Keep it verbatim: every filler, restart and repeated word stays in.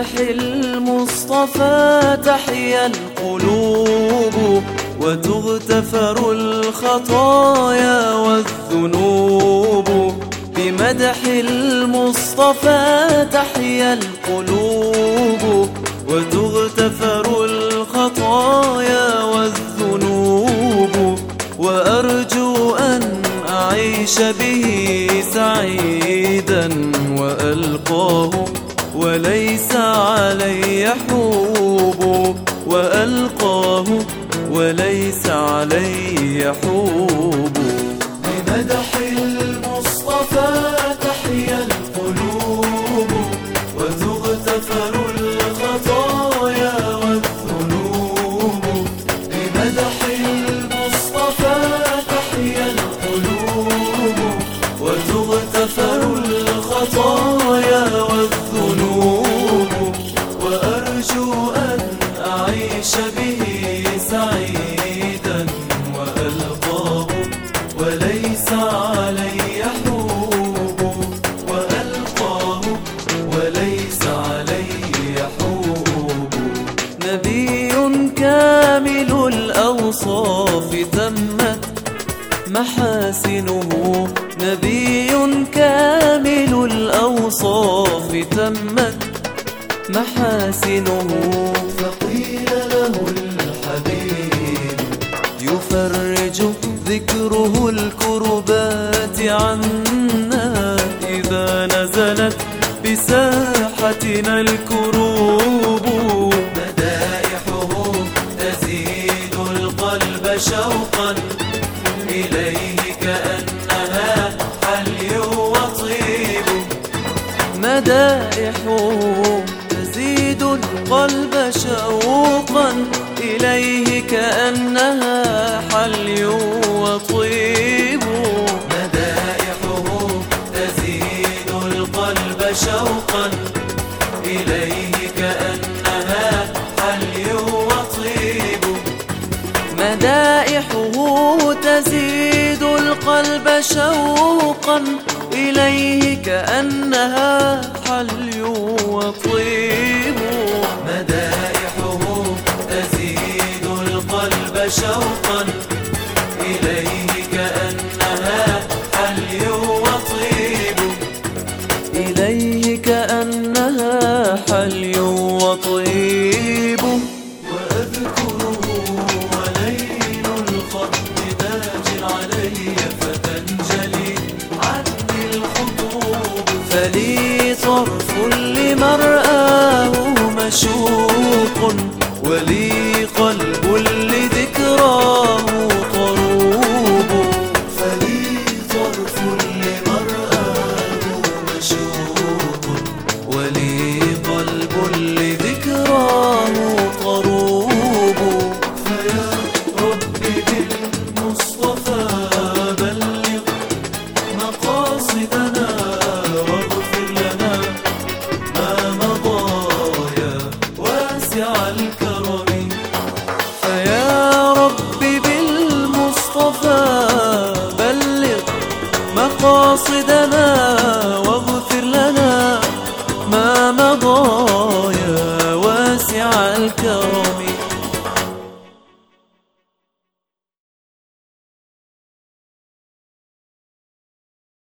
بمدح المصطفى تحيا القلوب وتغتفر الخطايا والذنوب. بمدح المصطفى تحيا القلوب وتغتفر الخطايا والذنوب. وأرجو أن أعيش به سعيدا وألقاه وليس علي حوب. وألقاه وليس علي حوب. بمدح المصطفى تحيا القلوب وتغتفر الخطايا والذنوب. بمدح المصطفى تحيا القلوب وتغتفر الخطايا والذنوب. وأرجو أن أعيش به سعيدا وألقاه وليس علي حوب. وألقاه وليس علي حوب. نبي كامل الأوصاف تمت محاسنه. نبي كامل الأوصاف تمت محاسنه. فقيل له الحبيب يفرج ذكره الكربات عنا إذا نزلت بساحتنا الكروب. مدائحه تزيد القلب شوقا إليه كأنها حلي وطيب. مدائحه تزيد القلب شوقا إليه كأنها حلي وطيب. مدائحه تزيد القلب شوقا إليه كأنها حلي وطيب. مدائحه تزيد القلب شوقا إليه كأنها حلي وطيب. مدائحه تزيد القلب شوقا إليه كأنها حلي وطيب. إليه كأنها حلي وطيب. وأذكره وليل الخط داج علي فتنجلي عني الخطوب. فلي طرف لمرآه مشوق ولي قلب لذكراه طروب. فلي طرف لمرآه مشوق ولي قلب لذكراه طروب. فيا ربي بالمصطفى بلغ مقاصدنا واغفر لنا ما مضى يا واسع الكرم. فيا ربي بالمصطفى بلغ مقاصدنا واغفر لنا ما مضى يا واسع الكرم.